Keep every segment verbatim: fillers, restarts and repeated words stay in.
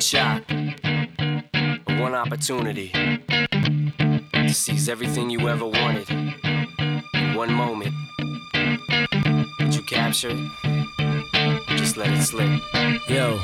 shot, one opportunity to seize everything you ever wanted in one moment. Did you capture it? Just let it slip. Yo.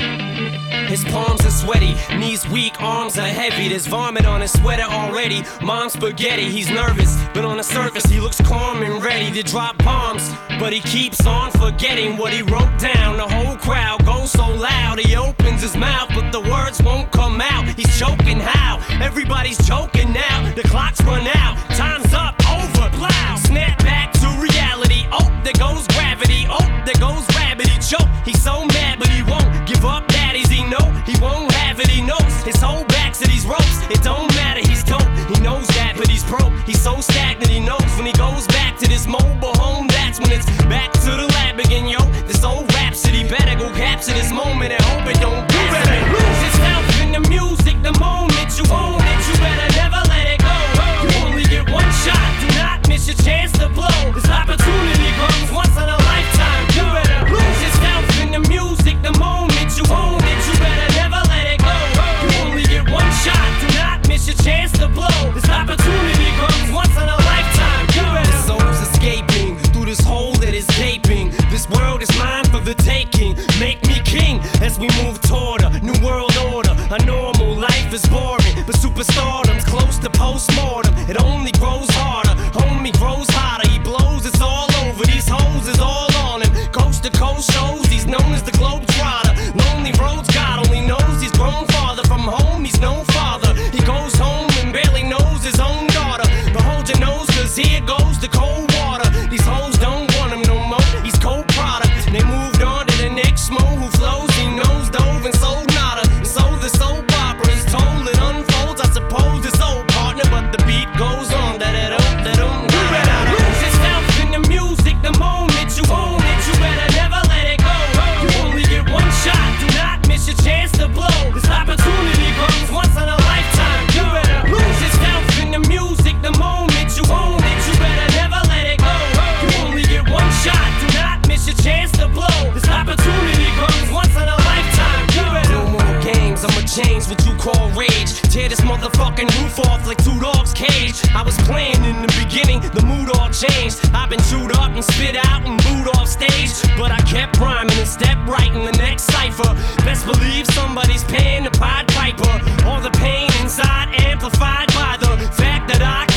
His palms are sweaty, knees weak, arms are heavy. There's vomit on his sweater already. Mom's spaghetti, he's nervous, but on the surface he looks calm and ready to drop bombs. But he keeps on forgetting what he wrote down. The whole crowd goes so loud, he opens his mouth, but the words won't come out. He's choking how? Everybody's choking now. The clock's run out, time's up, over, plow. Snap back to reality, oh, there goes gravity. Oh, there goes rabbit, he choke. He's so mad, but he won't give up. Daddies, he know he won't have it, he knows his whole back to these ropes. It don't matter, he's dope, he knows that, but he's broke. He's so stagnant, he knows when he goes back to this mobile home, that's when it's back to the lab again, yo. This old rhapsody better go capture this moment and hope it don't you better lose yourself in the music the moment you own it. You better never let it go. You only get one shot, do not miss your chance to blow. This opportunity comes once in a lifetime. You better lose yourself in the music the moment you own it. You better never let it go. You only get one shot, do not miss your chance to blow. This opportunity comes once in a lifetime. You better. The soul's escaping through this hole that is gaping. This world is mine for the taking. Make me king as we move toward a new world order. A normal life is boring, but superstardom's close to postmortem. It only grows harder, homie grows hotter. He blows, it's all over. These hoes is all on him. Coast to coast shows, he's known as the Globetrotter. Lonely roads, God only knows he's grown farther from home. He's no father. He goes home and barely knows his own daughter. But hold your nose, cause here goes the cold water. These hoes don't want him no more. He's cold product. They moved on to the next mo who flows. He knows dove and sold nada. And so the soap opera is told. It unfolds. I suppose it's old partner, but the beat goes on. Da da da da da. You better lose yourself in the music the moment you own it. You better never let it go. You only get one shot. Do not miss your chance to blow. This opportunity comes once in a lifetime. You better lose yourself in the music the moment you own it. You better never let it go. You only get one shot. Do not miss your chance to blow. This opportunity comes once in a lifetime. You better. No more games. I'ma change what you call rage. Tear this motherfucking roof off like two dogs' cage. I was playing in the beginning, the mood all changed. I've been chewed up and spit out and booed off stage, but I kept rhyming and stepped right in the next cipher. Best believe somebody's paying the Pied Piper. All the pain inside amplified by the fact that I